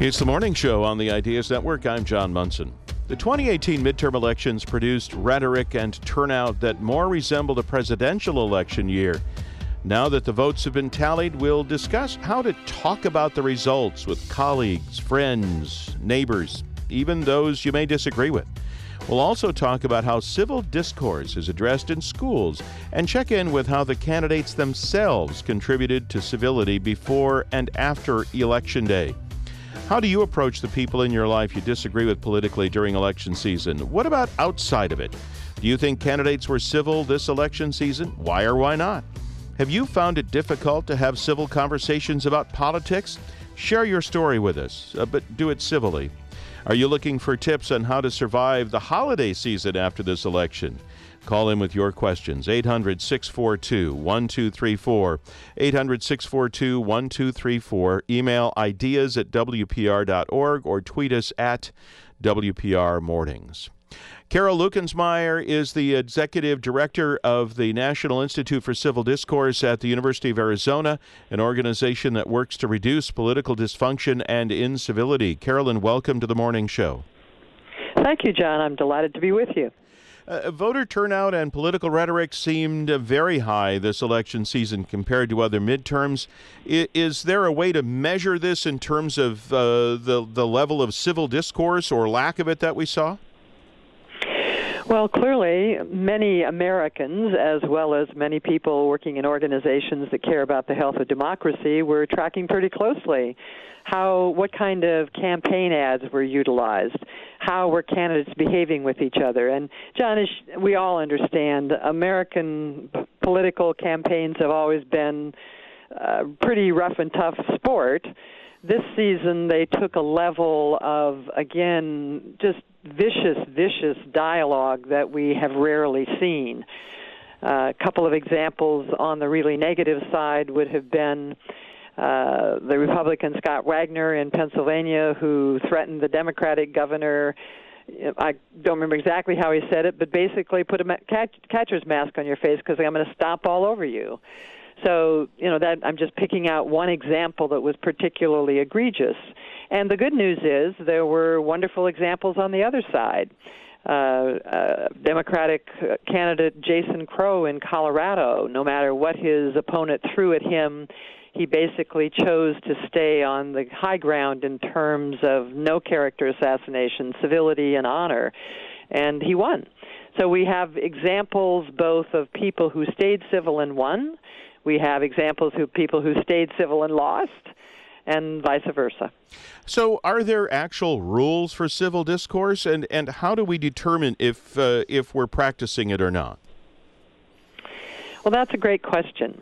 It's the morning show on the Ideas Network. I'm John Munson. The 2018 midterm elections produced rhetoric and turnout that more resembled a presidential election year. Now that the votes have been tallied, we'll discuss how to talk about the results with colleagues, friends, neighbors, even those you may disagree with. We'll also talk about how civil discourse is addressed in schools and check in with how the candidates themselves contributed to civility before and after Election Day. How do you approach the people in your life you disagree with politically during election season? What about outside of it? Do you think candidates were civil this election season? Why or why not? Have you found it difficult to have civil conversations about politics? Share your story with us, but do it civilly. Are you looking for tips on how to survive the holiday season after this election? Call in with your questions, 800-642-1234, 800-642-1234. Email ideas@wpr.org or tweet us at WPR Mornings. Carol Lukensmeyer is the executive director of the National Institute for Civil Discourse at the University of Arizona, an organization that works to reduce political dysfunction and incivility. Carolyn, welcome to the morning show. Thank you, John. I'm delighted to be with you. Voter turnout and political rhetoric seemed very high this election season compared to other midterms. Is there a way to measure this in terms of the level of civil discourse or lack of it that we saw? Well, clearly, many Americans, as well as many people working in organizations that care about the health of democracy, were tracking pretty closely what kind of campaign ads were utilized, how were candidates behaving with each other. And, John, as we all understand, American political campaigns have always been pretty rough and tough sport. This season, they took a level of, again, just vicious dialogue that we have rarely seen. A couple of examples on the really negative side would have been the Republican Scott Wagner in Pennsylvania, who threatened the Democratic governor. I don't remember exactly how he said it, but basically put a catcher's mask on your face because I'm going to stomp all over you. So, that I'm just picking out one example that was particularly egregious. And the good news is there were wonderful examples on the other side. Democratic candidate Jason Crow in Colorado, no matter what his opponent threw at him, he basically chose to stay on the high ground in terms of no character assassination, civility, and honor. And he won. So we have examples both of people who stayed civil and won. We have examples of people who stayed civil and lost, and vice versa. So are there actual rules for civil discourse, and how do we determine if we're practicing it or not? Well, that's a great question.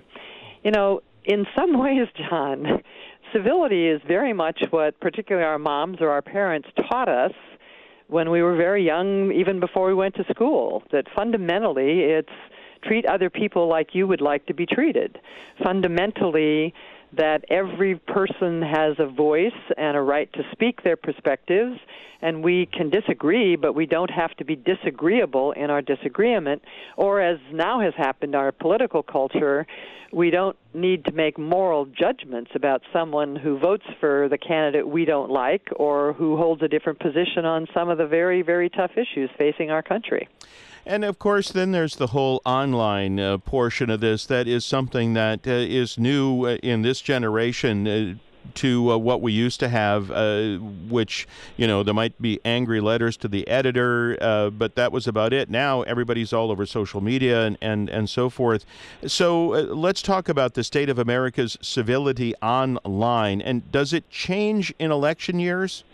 In some ways, John, civility is very much what particularly our moms or our parents taught us when we were very young, even before we went to school, that fundamentally it's treat other people like you would like to be treated. Fundamentally, that every person has a voice and a right to speak their perspectives, and we can disagree, but we don't have to be disagreeable in our disagreement. Or, as now has happened in our political culture, we don't need to make moral judgments about someone who votes for the candidate we don't like or who holds a different position on some of the very, very tough issues facing our country. And, of course, then there's the whole online portion of this that is something that is new in this generation to what we used to have, which, there might be angry letters to the editor, but that was about it. Now everybody's all over social media and so forth. So let's talk about the state of America's civility online. And does it change in election years?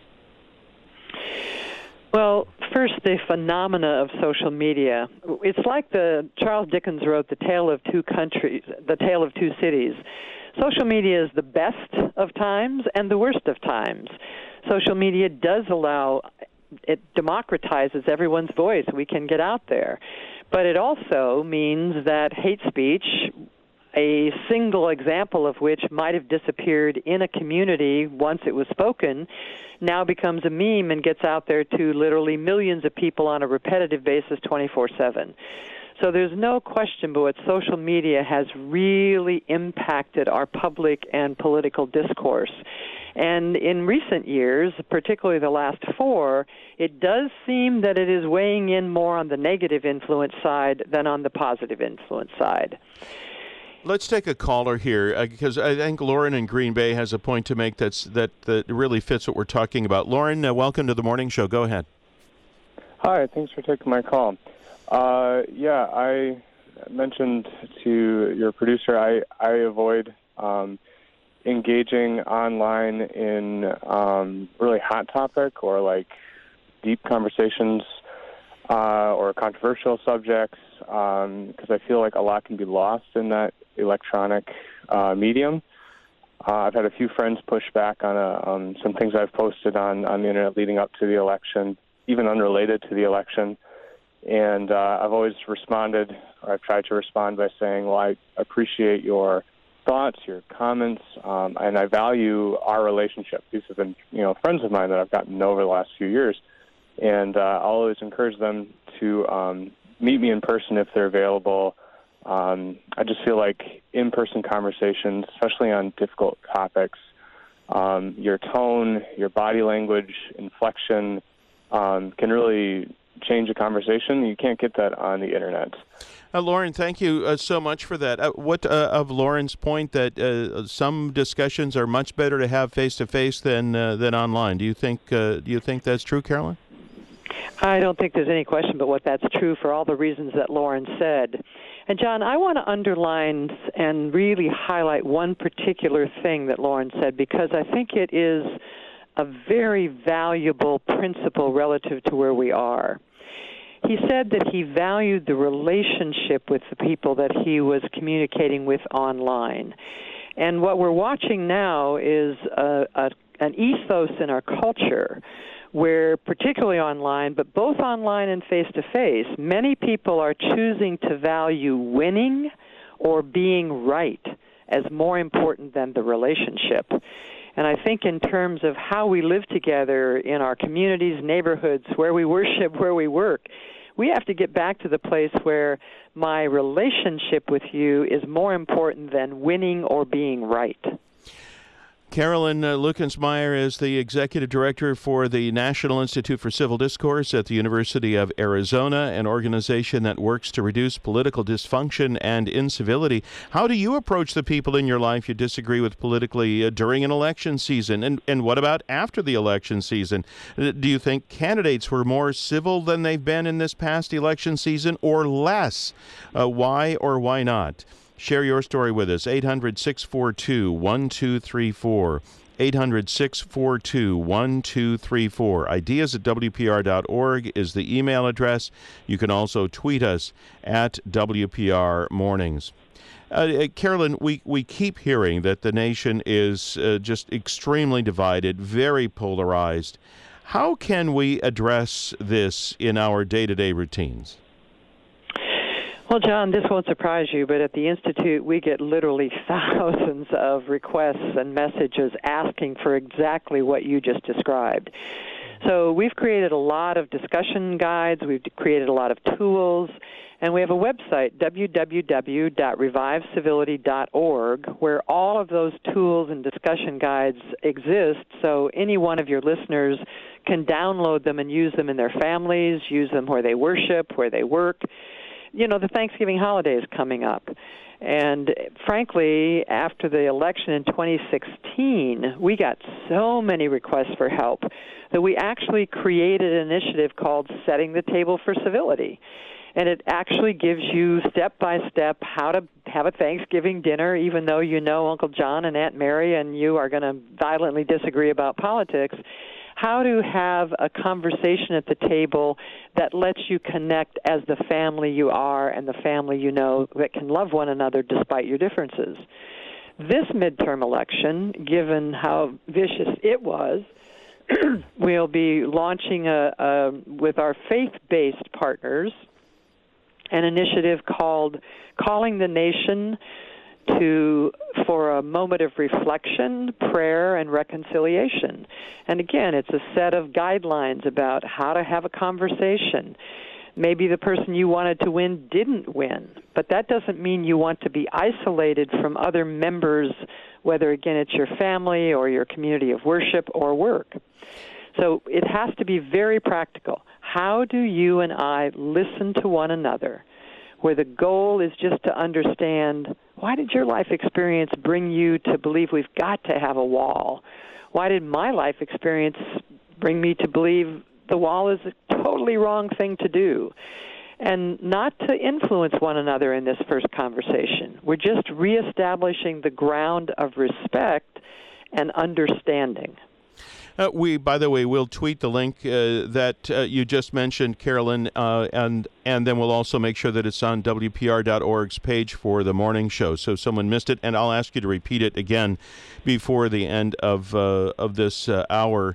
Well, first, the phenomena of social media. It's like Charles Dickens wrote The Tale of Two Countries, The Tale of Two Cities. Social media is the best of times and the worst of times. Social media does it democratizes everyone's voice. We can get out there. But it also means that hate speech, a single example of which might have disappeared in a community once it was spoken, now becomes a meme and gets out there to literally millions of people on a repetitive basis 24/7. So there's no question but what social media has really impacted our public and political discourse. And in recent years, particularly the last 4, it does seem that it is weighing in more on the negative influence side than on the positive influence side. Let's take a caller here, because I think Lauren in Green Bay has a point to make that really fits what we're talking about. Lauren, welcome to the morning show. Go ahead. Hi, thanks for taking my call. I mentioned to your producer I avoid engaging online in really hot topic or like deep conversations or controversial subjects because I feel like a lot can be lost in that electronic medium. I've had a few friends push back on some things I've posted on the internet leading up to the election, even unrelated to the election. And I've always responded, or I've tried to respond by saying, well, I appreciate your thoughts, your comments, and I value our relationship. These have been, friends of mine that I've gotten to know over the last few years. And I'll always encourage them to meet me in person if they're available. I just feel like in-person conversations, especially on difficult topics, your tone, your body language, inflection can really change a conversation. You can't get that on the internet. Lauren, thank you so much for that. What of Lauren's point that some discussions are much better to have face-to-face than online? Do you think that's true, Carolyn? I don't think there's any question but what that's true for all the reasons that Lauren said. And, John, I want to underline and really highlight one particular thing that Lauren said because I think it is a very valuable principle relative to where we are. He said that he valued the relationship with the people that he was communicating with online. And what we're watching now is an ethos in our culture where, particularly online, but both online and face-to-face, many people are choosing to value winning or being right as more important than the relationship. And I think in terms of how we live together in our communities, neighborhoods, where we worship, where we work, we have to get back to the place where my relationship with you is more important than winning or being right. Carolyn Lukensmeyer is the executive director for the National Institute for Civil Discourse at the University of Arizona, an organization that works to reduce political dysfunction and incivility. How do you approach the people in your life you disagree with politically during an election season? And what about after the election season? Do you think candidates were more civil than they've been in this past election season or less? Why or why not? Share your story with us, 800-642-1234, 800-642-1234. Ideas@WPR.org is the email address. You can also tweet us at WPR Mornings. Carolyn, we keep hearing that the nation is just extremely divided, very polarized. How can we address this in our day-to-day routines? Well, John, this won't surprise you, but at the Institute, we get literally thousands of requests and messages asking for exactly what you just described. So we've created a lot of discussion guides, we've created a lot of tools, and we have a website, www.revivecivility.org, where all of those tools and discussion guides exist, so any one of your listeners can download them and use them in their families, use them where they worship, where they work. The Thanksgiving holiday is coming up. And frankly, after the election in 2016, we got so many requests for help that we actually created an initiative called Setting the Table for Civility. And it actually gives you step-by-step how to have a Thanksgiving dinner, even though you know Uncle John and Aunt Mary and you are going to violently disagree about politics. How to have a conversation at the table that lets you connect as the family you are and the family you know that can love one another despite your differences. This midterm election, given how vicious it was, we'll be launching with our faith-based partners an initiative called Calling the Nation for a moment of reflection, prayer, and reconciliation. And again, it's a set of guidelines about how to have a conversation. Maybe the person you wanted to win didn't win, but that doesn't mean you want to be isolated from other members, whether, again, it's your family or your community of worship or work. So it has to be very practical. How do you and I listen to one another, where the goal is just to understand, why did your life experience bring you to believe we've got to have a wall? Why did my life experience bring me to believe the wall is a totally wrong thing to do? And not to influence one another in this first conversation. We're just reestablishing the ground of respect and understanding. By the way, we'll tweet the link that you just mentioned, Carolyn, and then we'll also make sure that it's on WPR.org's page for the morning show, so someone missed it, and I'll ask you to repeat it again before the end of this hour.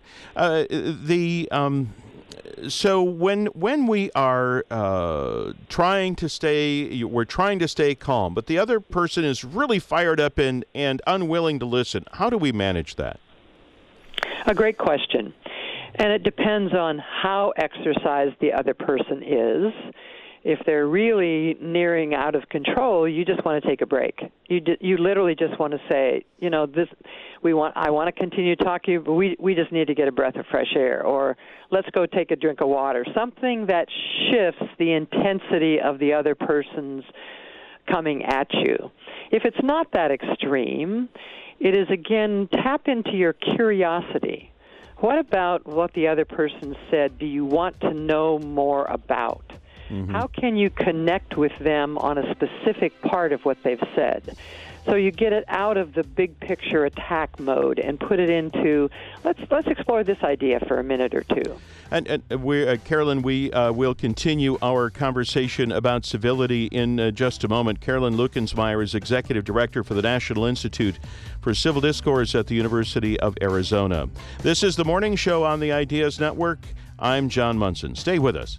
So when we are trying to stay calm, but the other person is really fired up and unwilling to listen, how do we manage that? A great question. And it depends on how exercised the other person is. If they're really nearing out of control, you just want to take a break. You literally just want to say, I want to continue talking, but we just need to get a breath of fresh air, or let's go take a drink of water. Something that shifts the intensity of the other person's coming at you. If it's not that extreme, it is, again, tap into your curiosity. What about what the other person said do you want to know more about? Mm-hmm. How can you connect with them on a specific part of what they've said? So you get it out of the big picture attack mode and put it into, let's explore this idea for a minute or two. And Carolyn, we will continue our conversation about civility in just a moment. Carolyn Lukensmeyer is Executive Director for the National Institute for Civil Discourse at the University of Arizona. This is the Morning Show on the Ideas Network. I'm John Munson. Stay with us.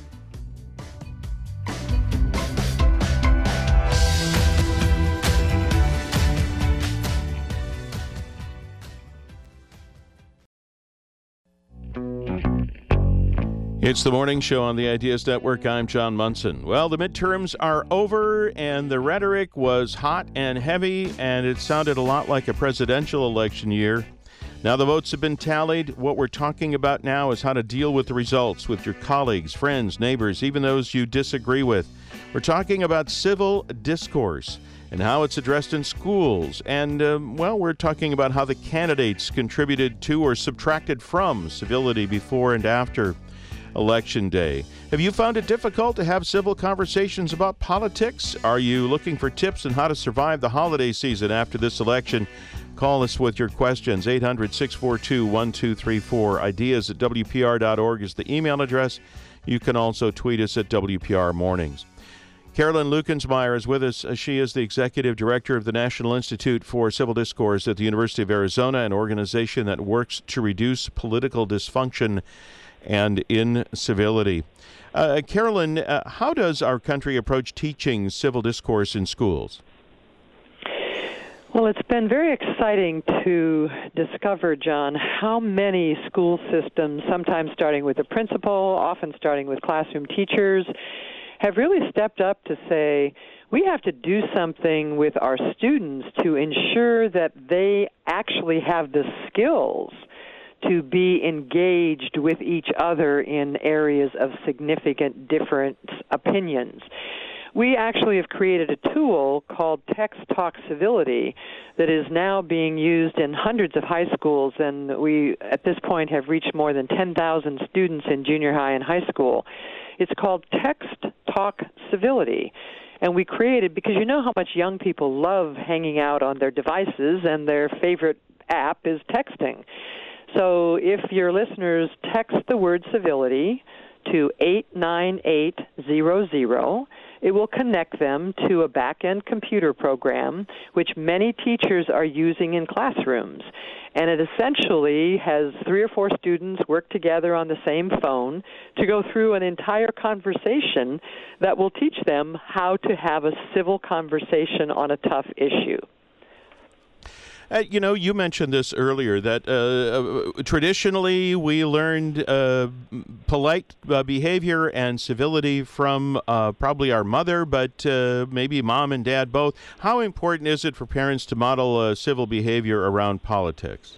It's the Morning Show on the Ideas Network. I'm John Munson. Well, the midterms are over, and the rhetoric was hot and heavy, and it sounded a lot like a presidential election year. Now the votes have been tallied. What we're talking about now is how to deal with the results with your colleagues, friends, neighbors, even those you disagree with. We're talking about civil discourse and how it's addressed in schools. And, we're talking about how the candidates contributed to or subtracted from civility before and after Election Day. Have you found it difficult to have civil conversations about politics? Are you looking for tips on how to survive the holiday season after this election? Call us with your questions. 800-642-1234. Ideas at WPR.org is the email address. You can also tweet us at WPR Mornings. Carolyn Lukensmeyer is with us. She is the Executive Director of the National Institute for Civil Discourse at the University of Arizona, an organization that works to reduce political dysfunction and incivility. Carolyn, how does our country approach teaching civil discourse in schools? Well, it's been very exciting to discover, John, how many school systems, sometimes starting with the principal, often starting with classroom teachers, have really stepped up to say, we have to do something with our students to ensure that they actually have the skills to be engaged with each other in areas of significant different opinions. We actually have created a tool called Text Talk Civility that is now being used in hundreds of high schools, and we, at this point, have reached more than 10,000 students in junior high and high school. It's called Text Talk Civility, and we created, because you know how much young people love hanging out on their devices, and their favorite app is texting. So if your listeners text the word civility to 89800, it will connect them to a back-end computer program, which many teachers are using in classrooms. And it essentially has 3 or 4 students work together on the same phone to go through an entire conversation that will teach them how to have a civil conversation on a tough issue. You mentioned this earlier, that traditionally we learned polite behavior and civility from probably our mother, but maybe mom and dad both. How important is it for parents to model civil behavior around politics?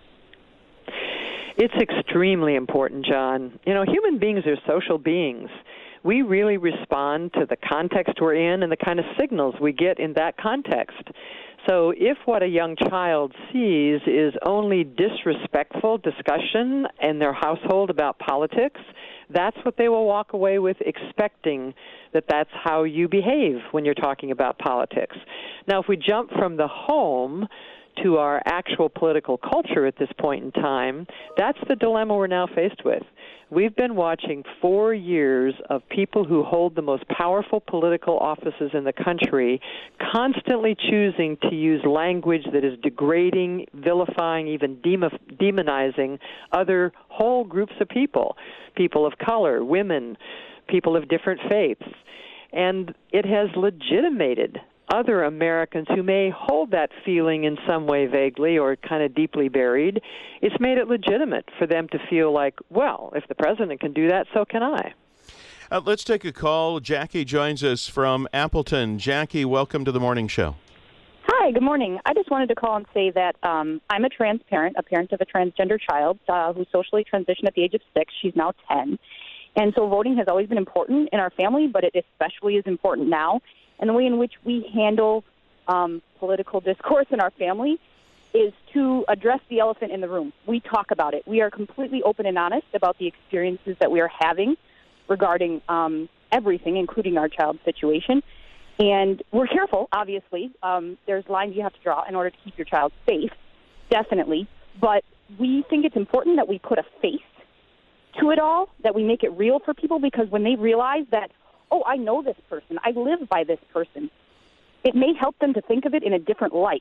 It's extremely important, John. Human beings are social beings. We really respond to the context we're in and the kind of signals we get in that context. So if what a young child sees is only disrespectful discussion in their household about politics, that's what they will walk away with, expecting that that's how you behave when you're talking about politics. Now, if we jump from the home to our actual political culture at this point in time, that's the dilemma we're now faced with. We've been watching 4 years of people who hold the most powerful political offices in the country constantly choosing to use language that is degrading, vilifying, even demonizing other whole groups of people of color, women, people of different faiths. And it has legitimated other Americans who may hold that feeling in some way vaguely or kind of deeply buried. It's made it legitimate for them to feel like, well, if the president can do that, so can I. Let's take a call. Jackie joins us from Appleton. Jackie, welcome to the morning show. Hi, good morning. I just wanted to call and say that I'm a trans parent, a parent of a transgender child who socially transitioned at the age of 6. She's now 10. And so voting has always been important in our family, but it especially is important now. And the way in which we handle political discourse in our family is to address the elephant in the room. We talk about it. We are completely open and honest about the experiences that we are having regarding everything, including our child's situation. And we're careful, obviously. There's lines you have to draw in order to keep your child safe, definitely. But we think it's important that we put a face to it all, that we make it real for people, because when they realize that, oh, I know this person, I live by this person, it may help them to think of it in a different light.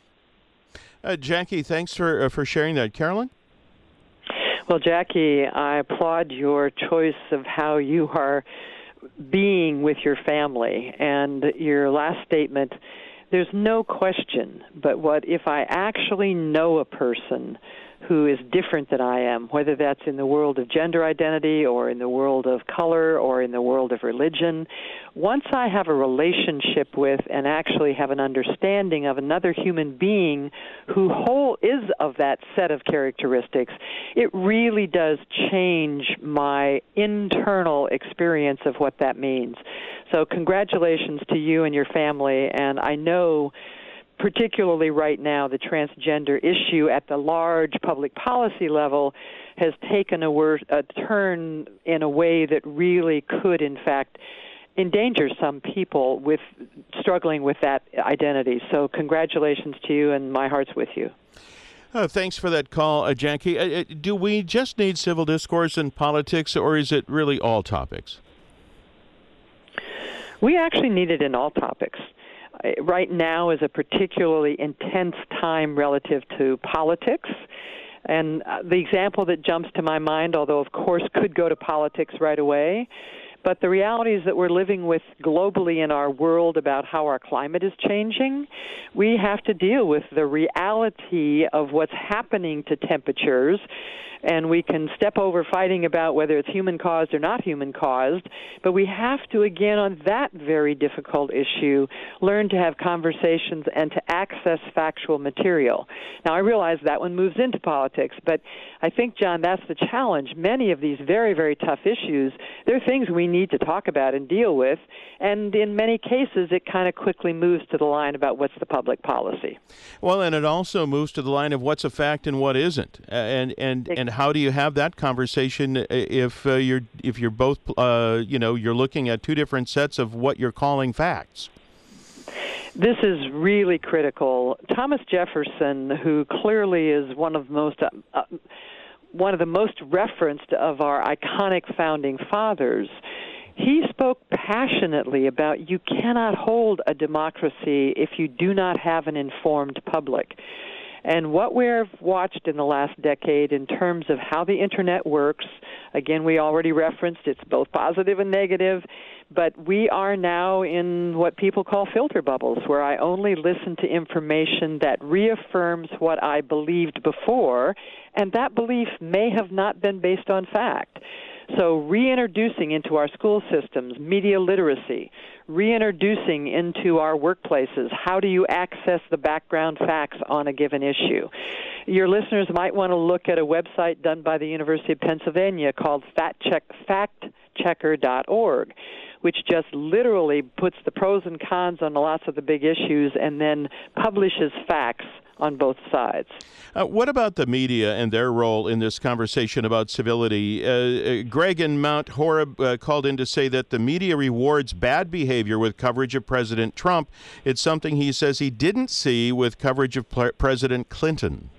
Jackie, thanks for sharing that. Carolyn? Well, Jackie, I applaud your choice of how you are being with your family. And your last statement, there's no question but what if I actually know a person who is different than I am, whether that's in the world of gender identity or in the world of color or in the world of religion. Once I have a relationship with and actually have an understanding of another human being who is of that set of characteristics, it really does change my internal experience of what that means. So congratulations to you and your family, and I know particularly right now, the transgender issue at the large public policy level has taken a turn in a way that really could, in fact, endanger some people with struggling with that identity. So congratulations to you, and my heart's with you. Thanks for that call, Jackie. Do we just need civil discourse in politics, or is it really all topics? We actually need it in all topics. Right now is a particularly intense time relative to politics. And the example that jumps to my mind, although of course could go to politics right away, but the reality is that we're living with globally in our world about how our climate is changing. We have to deal with the reality of what's happening to temperatures, and we can step over fighting about whether it's human-caused or not human-caused, but we have to, again, on that very difficult issue, learn to have conversations and to access factual material. Now, I realize that one moves into politics, but I think, John, that's the challenge. Many of these very, very tough issues, they're things we need to talk about and deal with, and in many cases, it kind of quickly moves to the line about what's the public policy. Well, and it also moves to the line of what's a fact and what isn't, and how do you have that conversation if you're both you're looking at two different sets of what you're calling facts? This is really critical. Thomas Jefferson, who clearly is one of the most referenced of our iconic founding fathers, he spoke passionately about you cannot hold a democracy if you do not have an informed public. And what we've watched in the last decade in terms of how the Internet works, again, we already referenced it's both positive and negative, but we are now in what people call filter bubbles, where I only listen to information that reaffirms what I believed before, and that belief may have not been based on fact. So reintroducing into our school systems media literacy, reintroducing into our workplaces, how do you access the background facts on a given issue? Your listeners might want to look at a website done by the University of Pennsylvania called factchecker.org, which just literally puts the pros and cons on lots of the big issues and then publishes facts on both sides. What about the media and their role in this conversation about civility? Greg in Mount Horeb called in to say that the media rewards bad behavior with coverage of President Trump. It's something he says he didn't see with coverage of President Clinton.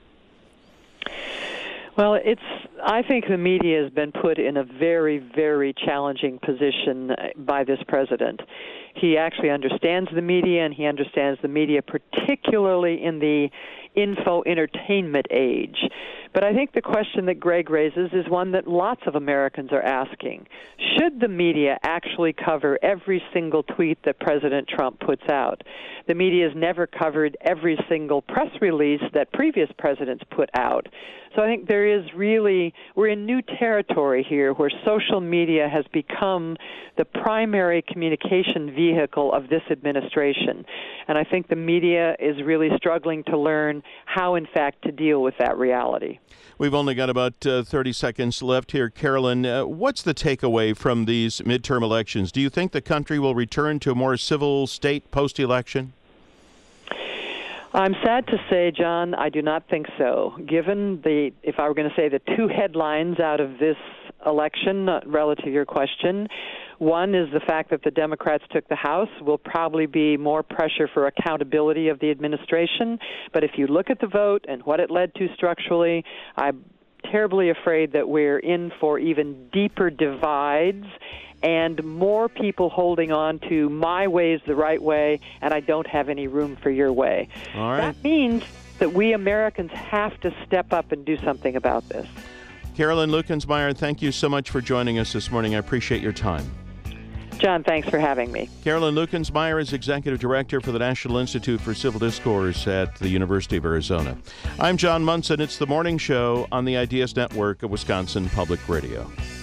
Well, I think the media has been put in a very, very challenging position by this president. He actually understands the media, and he understands the media particularly in the info entertainment age. But I think the question that Greg raises is one that lots of Americans are asking. Should the media actually cover every single tweet that President Trump puts out? The media has never covered every single press release that previous presidents put out. So I think we're in new territory here where social media has become the primary communication vehicle of this administration. And I think the media is really struggling to learn how, in fact, to deal with that reality. We've only got about 30 seconds left here. Carolyn, what's the takeaway from these midterm elections? Do you think the country will return to a more civil state post-election? I'm sad to say, John, I do not think so. Given if I were going to say the two headlines out of this election relative to your question, one is the fact that the Democrats took the House. Will probably be more pressure for accountability of the administration. But if you look at the vote and what it led to structurally, I'm terribly afraid that we're in for even deeper divides and more people holding on to my way is the right way, and I don't have any room for your way. All right. That means that we Americans have to step up and do something about this. Carolyn Lukensmeyer, thank you so much for joining us this morning. I appreciate your time. John, thanks for having me. Carolyn Lukensmeyer is Executive Director for the National Institute for Civil Discourse at the University of Arizona. I'm John Munson. It's the morning show on the Ideas Network of Wisconsin Public Radio.